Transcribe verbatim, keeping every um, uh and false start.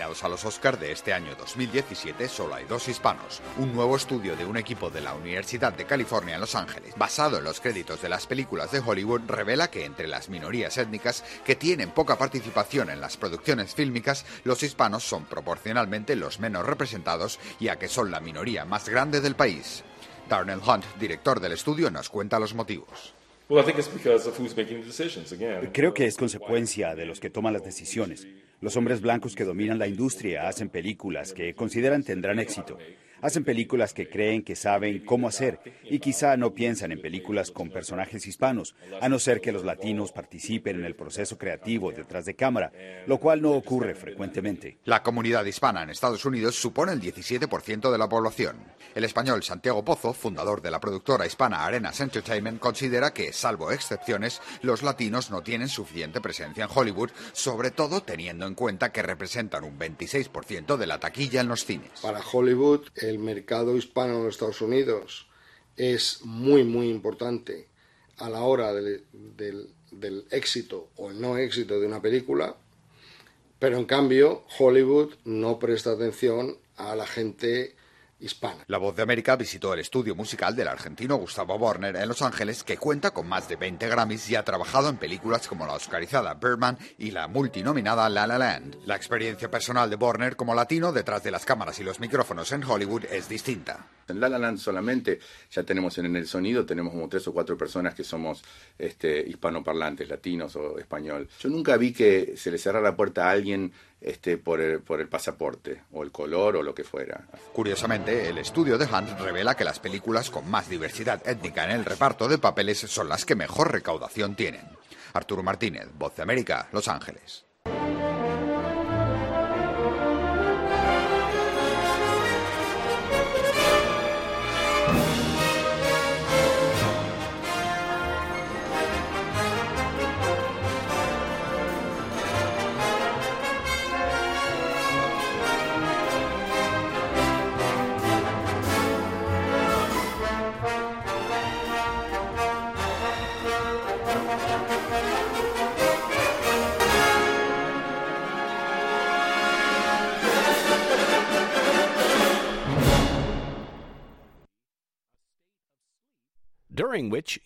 Nominados a los Oscar de este año dos mil diecisiete solo hay dos hispanos. Un nuevo estudio de un equipo de la Universidad de California en Los Ángeles, basado en los créditos de las películas de Hollywood, revela que entre las minorías étnicas que tienen poca participación en las producciones fílmicas, los hispanos son proporcionalmente los menos representados, ya que son la minoría más grande del país. Darnell Hunt, director del estudio, nos cuenta los motivos. Creo que es consecuencia de los que toman las decisiones. Los hombres blancos que dominan la industria hacen películas que consideran tendrán éxito. Hacen películas que creen que saben cómo hacer y quizá no piensan en películas con personajes hispanos, a no ser que los latinos participen en el proceso creativo detrás de cámara, lo cual no ocurre frecuentemente. La comunidad hispana en Estados Unidos supone el diecisiete por ciento de la población. El español Santiago Pozo, fundador de la productora hispana Arenas Entertainment, considera que, salvo excepciones, los latinos no tienen suficiente presencia en Hollywood, sobre todo teniendo en cuenta que representan un veintiséis por ciento de la taquilla en los cines. Para Hollywood, el mercado hispano en los Estados Unidos es muy, muy importante a la hora del, del, del éxito o el no éxito de una película, pero en cambio Hollywood no presta atención a la gente hispana. La Voz de América visitó el estudio musical del argentino Gustavo Borner en Los Ángeles, que cuenta con más de veinte Grammys y ha trabajado en películas como la oscarizada Birdman y la multinominada La La Land. La experiencia personal de Borner como latino detrás de las cámaras y los micrófonos en Hollywood es distinta. En La La Land solamente ya tenemos en el sonido, tenemos como tres o cuatro personas que somos este, hispanoparlantes, latinos o español. Yo nunca vi que se le cerrara la puerta a alguien este, por, el, por el pasaporte o el color o lo que fuera. Curiosamente, el estudio de Hunt revela que las películas con más diversidad étnica en el reparto de papeles son las que mejor recaudación tienen. Arturo Martínez, Voz de América, Los Ángeles. During which